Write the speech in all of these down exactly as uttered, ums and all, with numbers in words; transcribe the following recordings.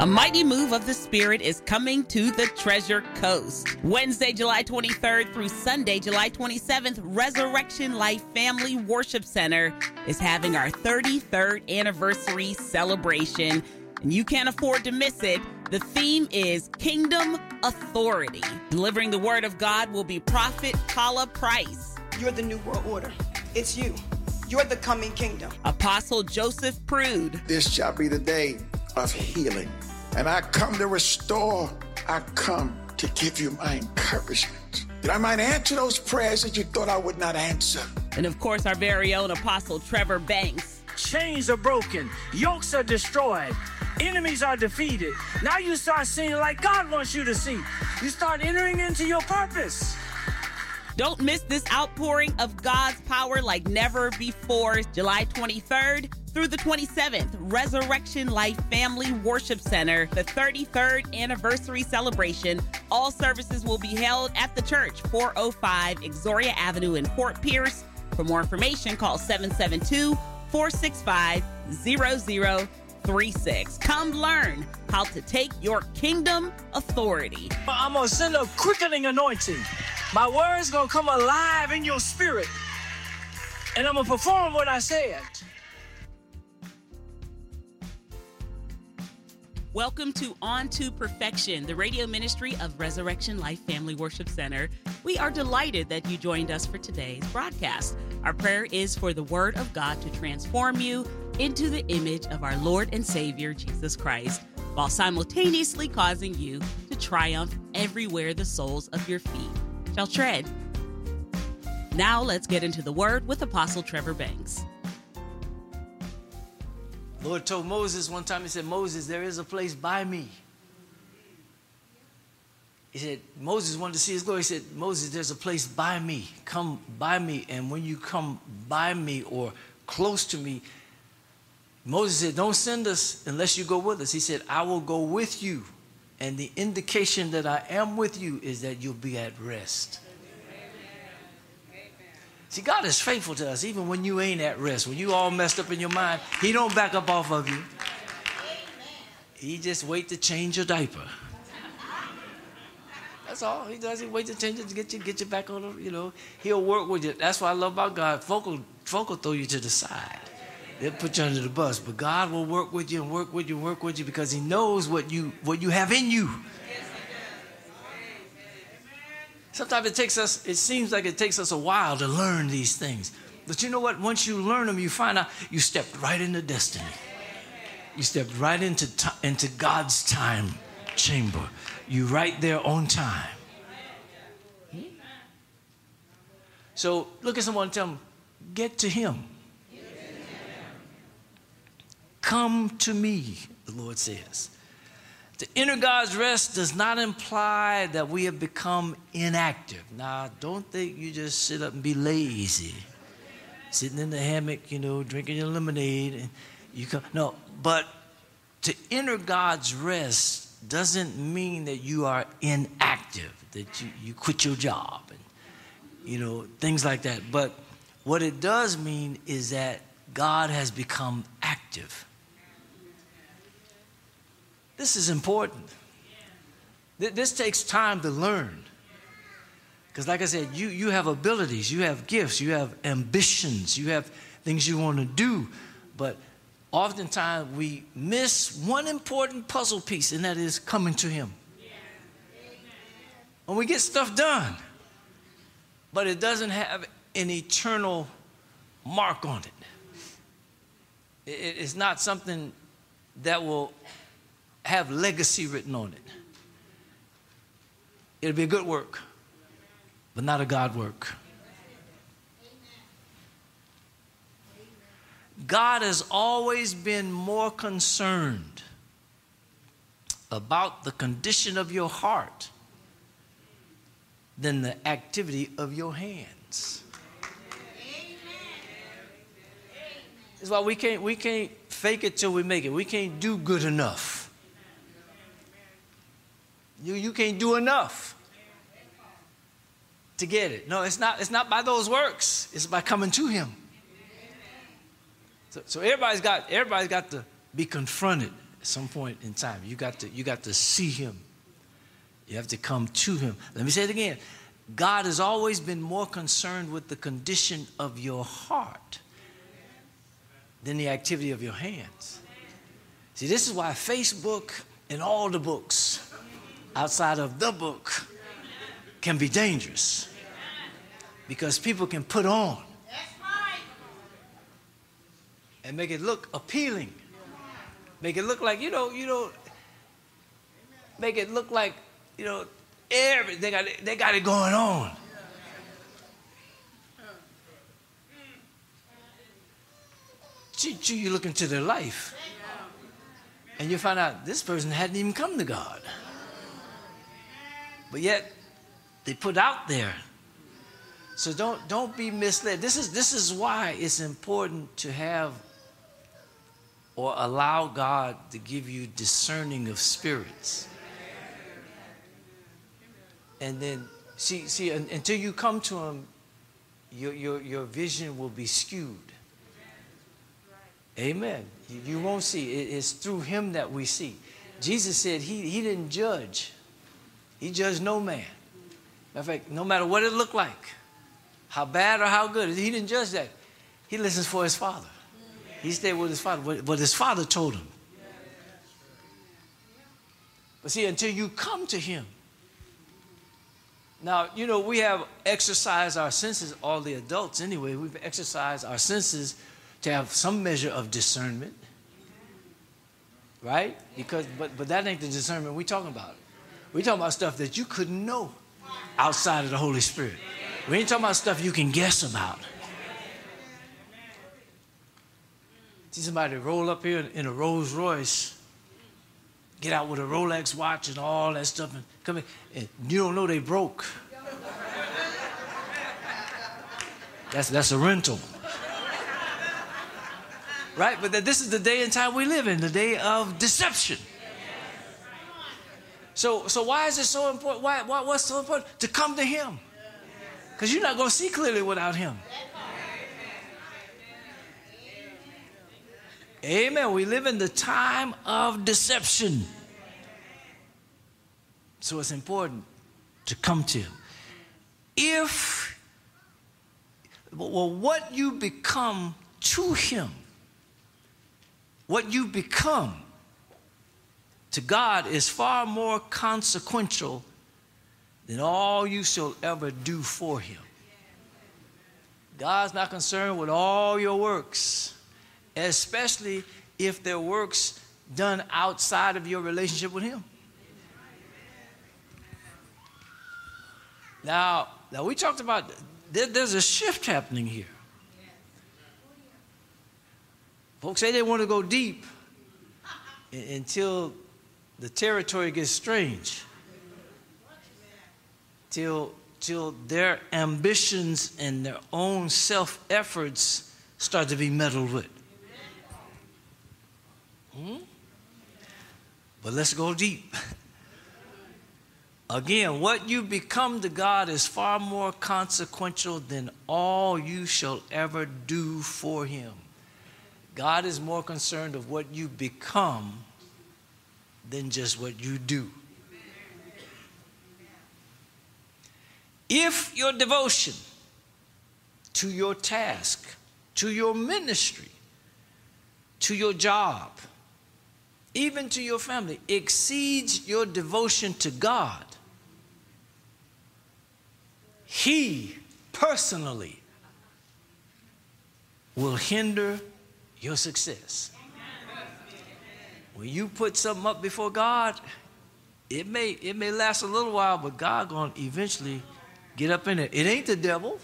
A mighty move of the Spirit is coming to the Treasure Coast. Wednesday, July twenty-third through Sunday, July twenty-seventh, Resurrection Life Family Worship Center is having our thirty-third anniversary celebration, and you can't afford to miss it. The theme is Kingdom Authority. Delivering the Word of God will be Prophet Paula Price. You're the New World Order. It's you. You're the coming kingdom. Apostle Joseph Prude. This shall be the day of healing. And I come to restore. I come to give you my encouragement, that I might answer those prayers that you thought I would not answer. And of course, our very own Apostle Trevor Banks. Chains are broken. Yokes are destroyed. Enemies are defeated. Now you start seeing like God wants you to see. You start entering into your purpose. Don't miss this outpouring of God's power like never before. July twenty-third through the twenty-seventh, Resurrection Life Family Worship Center, the thirty-third anniversary celebration. All services will be held at the church, four oh five Exoria Avenue in Fort Pierce. For more information, call seven seven two, four six five, zero zero three six. Come learn how to take your kingdom authority. I'm going to send a quickening anointing. My word's going to come alive in your spirit. And I'm going to perform what I said. Welcome to On to Perfection, the radio ministry of Resurrection Life Family Worship Center. We are delighted that you joined us for today's broadcast. Our prayer is for the Word of God to transform you into the image of our Lord and Savior, Jesus Christ, while simultaneously causing you to triumph everywhere the soles of your feet shall tread. Now let's get into the Word with Apostle Trevor Banks. Lord told Moses one time, he said, Moses, there is a place by me. He said, Moses wanted to see his glory. He said, Moses, there's a place by me. Come by me. And when you come by me or close to me, Moses said, don't send us unless you go with us. He said, I will go with you. And the indication that I am with you is that you'll be at rest. See, God is faithful to us, even when you ain't at rest. When you all messed up in your mind, he don't back up off of you. He just wait to change your diaper. That's all. He does. He wait to change it to get you, get you back on the, you know. He'll work with you. That's what I love about God. Folk will, folk will throw you to the side. They'll put you under the bus. But God will work with you and work with you and work with you because he knows what you, what you have in you. Sometimes it takes us, it seems like it takes us a while to learn these things. But you know what? Once you learn them, you find out you stepped right into destiny. You stepped right into, into God's time chamber. You right there on time. So look at someone and tell them, get to him. Come to me, the Lord says. To enter God's rest does not imply that we have become inactive. Now, don't think you just sit up and be lazy. Sitting in the hammock, you know, drinking your lemonade. And you come. No, but to enter God's rest doesn't mean that you are inactive, that you, you quit your job, and, you know, things like that. But what it does mean is that God has become active. This is important. This takes time to learn. Because like I said, you, you have abilities, you have gifts, you have ambitions, you have things you want to do. But oftentimes we miss one important puzzle piece, and that is coming to him. And we get stuff done, but it doesn't have an eternal mark on it. it it's not something that will have legacy written on it. It'll be a good work, but not a God work. God has always been more concerned about the condition of your heart than the activity of your hands. That's why we can't, we can't fake it till we make it. We can't do good enough. You, you can't do enough to get it. No, it's not, it's not by those works. It's by coming to him. So, so everybody's got, everybody's got to be confronted At some point in time, you got to, you got to see him. You have to come to him. Let me say it again. God has always been more concerned with the condition of your heart than the activity of your hands. See, this is why Facebook and all the books outside of the book can be dangerous. Because people can put on and make it look appealing. Make it look like, you know, you know, make it look like, you know, every, they got it, they got it going on. You look into their life and you find out this person hadn't even come to God. But yet they put out there. So don't don't be misled. This is this is why it's important to have or allow God to give you discerning of spirits. And then see see until you come to him, your your your vision will be skewed. Amen. You, you won't see. It, it's through him that we see. Jesus said he, he didn't judge. He judged no man. Matter of fact, no matter what it looked like, how bad or how good, he didn't judge that. He listens for his Father. He stayed with his Father, what, what his Father told him. But see, until you come to him. Now, you know, we have exercised our senses, all the adults anyway, we've exercised our senses to have some measure of discernment, right? Because, but, but that ain't the discernment we're talking about. We're talking about stuff that you couldn't know outside of the Holy Spirit. We ain't talking about stuff you can guess about. See somebody roll up here in a Rolls Royce, get out with a Rolex watch and all that stuff, and come in, and you don't know they broke. That's that's a rental. Right? But this is the day and time we live in, the day of deception. So, so why is it so important? Why, why, what's so important? To come to him. Because you're not going to see clearly without him. Amen. We live in the time of deception. So it's important to come to him. If, well, what you become to him, what you become to God is far more consequential than all you shall ever do for him. God's not concerned with all your works, especially if they're works done outside of your relationship with him. Now, now we talked about, there, there's a shift happening here. Folks say they want to go deep until the territory gets strange. Till, till their ambitions and their own self-efforts start to be meddled with. Hmm? But let's go deep. Again, what you become to God is far more consequential than all you shall ever do for him. God is more concerned of what you become than just what you do. If your devotion to your task, to your ministry, to your job, even to your family, exceeds your devotion to God, he personally will hinder your success. When you put something up before God, it may it may last a little while, but God gonna eventually get up in it. It ain't the devil.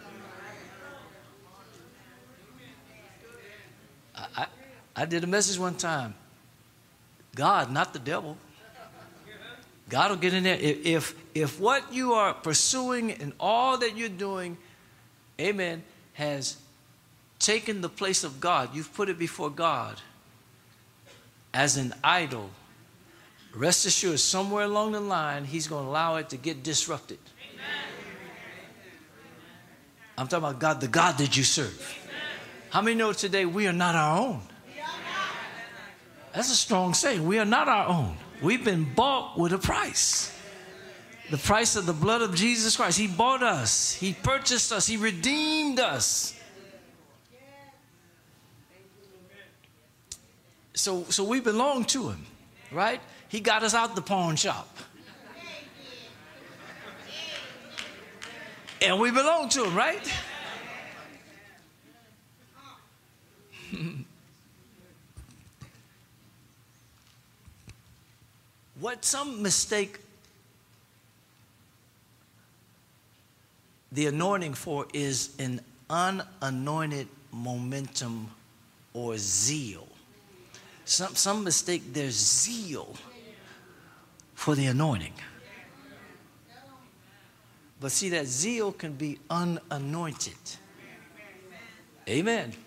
I, I, I did a message one time. God, not the devil. God will get in there. If, if if what you are pursuing and all that you're doing, amen, has taken the place of God, you've put it before God as an idol, rest assured somewhere along the line he's going to allow it to get disrupted. Amen. I'm talking about God, the God that you serve. Amen. How many know today we are not our own? That's a strong saying. We are not our own. We've been bought with a price. The price of the blood of Jesus Christ. He bought us. He purchased us. He redeemed us. So, so we belong to him, right? He got us out the pawn shop. And we belong to him, right? What some mistake the anointing for is an unanointed momentum or zeal. Some, some mistake their zeal for the anointing. But see, that zeal can be unanointed. Amen.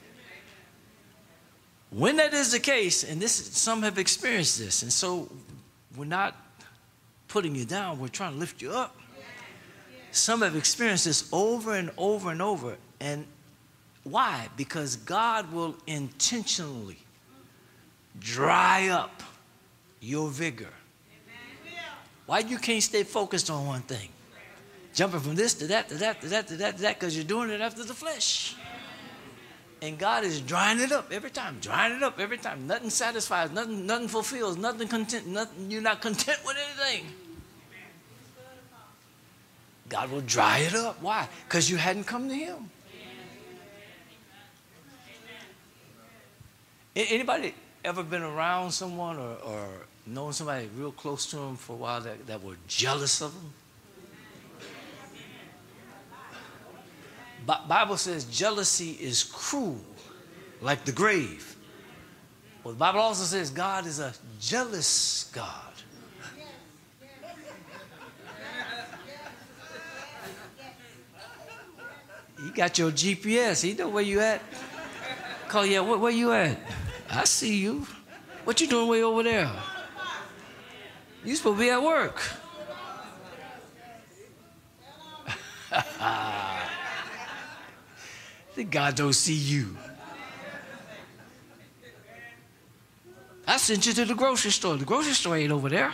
When that is the case, and this some have experienced this, and so we're not putting you down, we're trying to lift you up. Some have experienced this over and over and over. And why? Because God will intentionally dry up your vigor. Why you can't stay focused on one thing? Jumping from this to that, to that, to that, to that, to that, because you're doing it after the flesh. And God is drying it up every time, drying it up every time. Nothing satisfies, nothing, nothing fulfills, nothing content, nothing, you're not content with anything. God will dry it up. Why? Because you hadn't come to him. Anybody ever been around someone or, or known somebody real close to them for a while that, that were jealous of them? Bible says jealousy is cruel, like the grave. Well, the Bible also says God is a jealous God. He got your G P S. He know where you at. Call you, where, where you at? I see you. What you doing way over there? You supposed to be at work. That God don't see you. I sent you to the grocery store. The grocery store ain't over there.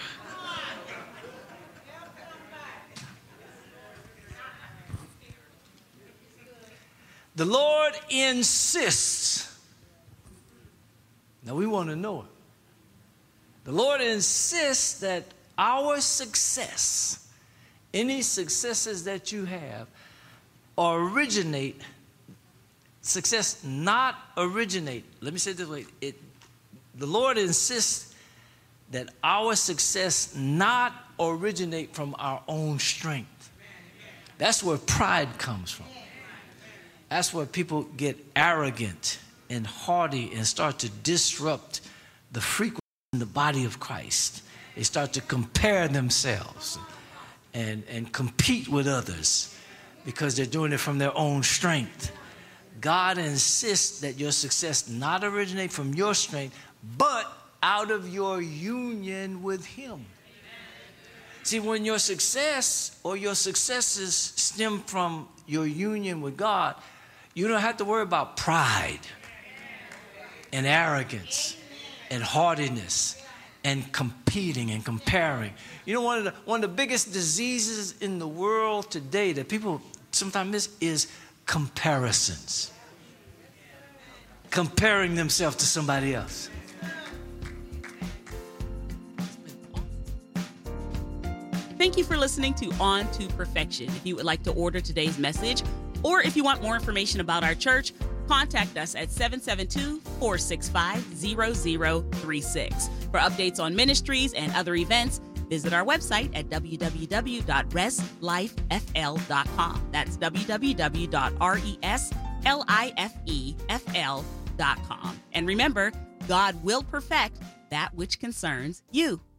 The Lord insists. Now we want to know it. The Lord insists that our success, any successes that you have, originate. Success not originate. Let me say it this way. It, the Lord insists that our success not originate from our own strength. That's where pride comes from. That's where people get arrogant and haughty and start to disrupt the frequency in the body of Christ. They start to compare themselves and, and compete with others because they're doing it from their own strength. God insists that your success not originate from your strength, but out of your union with him. See, when your success or your successes stem from your union with God, you don't have to worry about pride and arrogance and haughtiness and competing and comparing. You know, one of the, one of the biggest diseases in the world today that people sometimes miss is comparisons. Comparing themselves to somebody else. Thank you for listening to On to Perfection. If you would like to order today's message, or if you want more information about our church, contact us at seven seven two, four six five, zero zero three six. For updates on ministries and other events, visit our website at w w w dot res life f l dot com. That's w w w dot res life f l dot com. And remember, God will perfect that which concerns you.